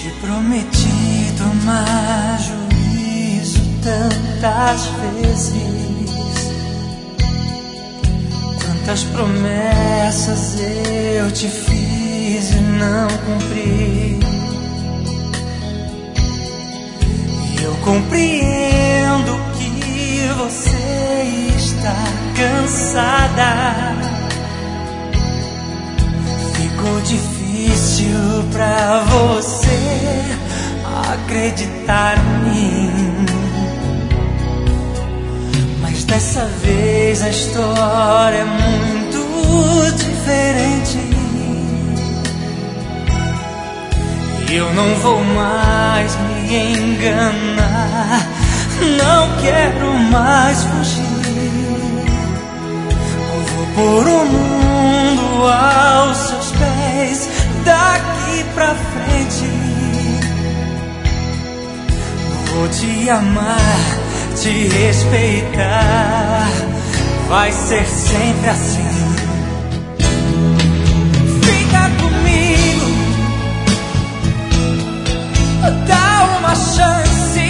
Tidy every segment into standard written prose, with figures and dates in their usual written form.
Te prometi tomar juízo tantas vezes, quantas promessas eu te fiz e não cumpri. E eu compreendo que você está cansada. Ficou difícil pra você acreditar em mim, mas dessa vez a história é muito diferente. E eu não vou mais me enganar, não quero mais fugir. Vou pôr o mundo aos seus pés daqui pra frente. Vou te amar, te respeitar, vai ser sempre assim. Fica comigo, dá uma chance.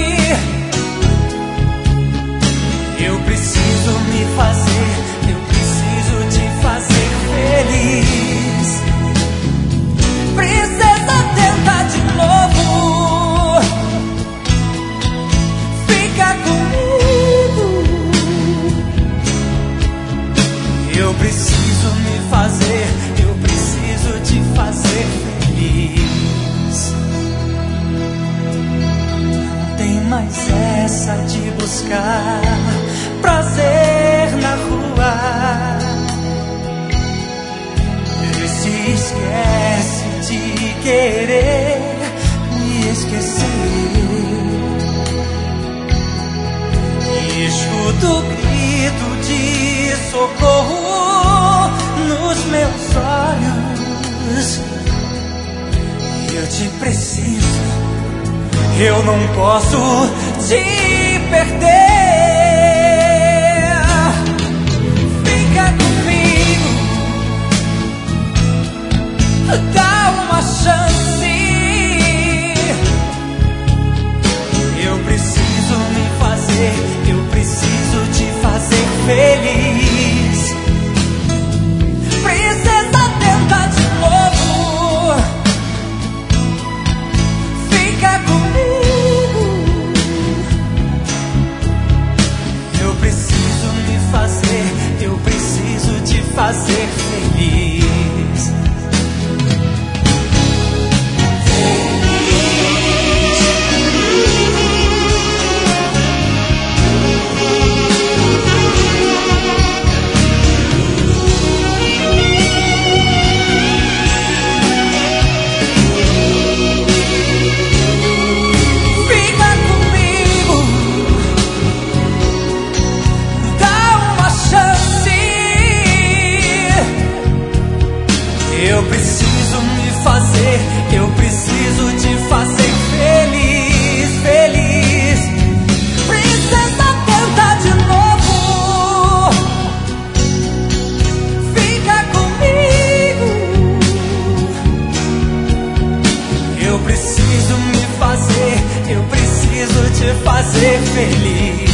Eu preciso me fazer, eu preciso te fazer feliz. Princesa, tenta de novo. Fica comigo. Eu preciso me fazer, eu preciso te fazer feliz. Não tem mais essa de buscar prazer na rua. E se esquece de querer me esquecer. E escuto o grito de socorro nos meus olhos. E eu te preciso, eu não posso te perder. Fica comigo, dá uma chance. Eu preciso me fazer, eu preciso te fazer feliz. Princesa, tenta de novo. Fica comigo. Eu preciso me fazer, eu preciso te fazer feliz. Eu preciso me fazer, eu preciso te fazer feliz, feliz. Princesa, tenta de novo. Fica comigo. Eu preciso me fazer, eu preciso te fazer feliz.